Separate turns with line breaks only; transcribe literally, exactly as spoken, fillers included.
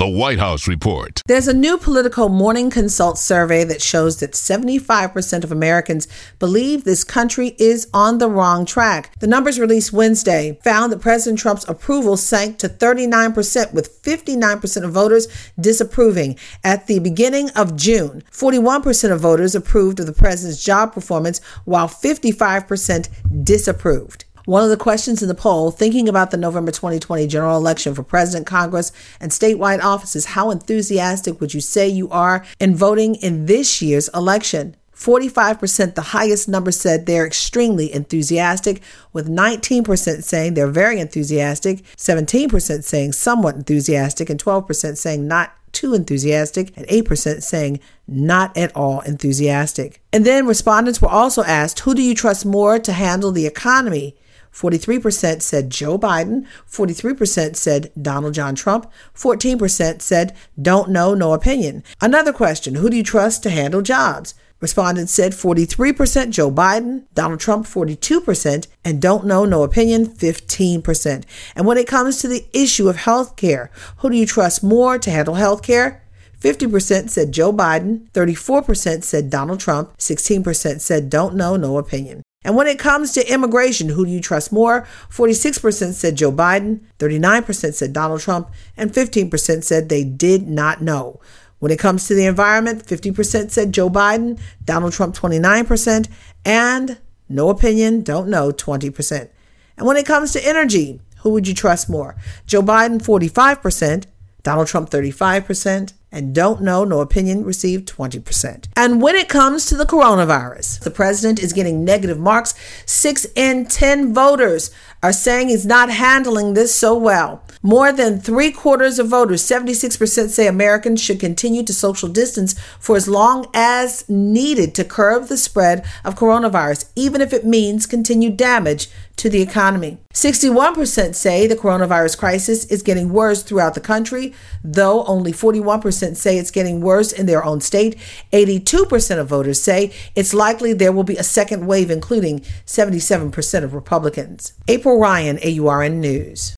The White House Report.
There's a new Politico Morning Consult survey that shows that seventy-five percent of Americans believe this country is on the wrong track. The numbers released Wednesday found that President Trump's approval sank to thirty-nine percent, with fifty-nine percent of voters disapproving. At the beginning of June, forty-one percent of voters approved of the president's job performance, while fifty-five percent disapproved. One of the questions in the poll, thinking about the November twenty twenty general election for president, Congress, and statewide offices, how enthusiastic would you say you are in voting in this year's election? forty-five percent, the highest number, said they're extremely enthusiastic, with nineteen percent saying they're very enthusiastic, seventeen percent saying somewhat enthusiastic, and twelve percent saying not too enthusiastic, and eight percent saying not at all enthusiastic. And then respondents were also asked, who do you trust more to handle the economy? forty-three percent said Joe Biden, forty-three percent said Donald John Trump, fourteen percent said don't know, no opinion. Another question, who do you trust to handle jobs? Respondents said forty-three percent Joe Biden, Donald Trump forty-two percent, and don't know, no opinion fifteen percent. And when it comes to the issue of health care, who do you trust more to handle health care? fifty percent said Joe Biden, thirty-four percent said Donald Trump, sixteen percent said don't know, no opinion. And when it comes to immigration, who do you trust more? forty-six percent said Joe Biden, thirty-nine percent said Donald Trump, and fifteen percent said they did not know. When it comes to the environment, fifty percent said Joe Biden, Donald Trump twenty-nine percent, and no opinion, don't know, twenty percent. And when it comes to energy, who would you trust more? Joe Biden, forty-five percent, Donald Trump, thirty-five percent, and don't know, no opinion, received twenty percent. And when it comes to the coronavirus, the president is getting negative marks. Six in ten voters are saying he's not handling this so well. More than three quarters of voters, seventy-six percent, say Americans should continue to social distance for as long as needed to curb the spread of coronavirus, even if it means continued damage to the economy. sixty-one percent say the coronavirus crisis is getting worse throughout the country, though only forty-one percent say it's getting worse in their own state. eighty-two percent of voters say it's likely there will be a second wave, including seventy-seven percent of Republicans. April Ryan, A U R N News.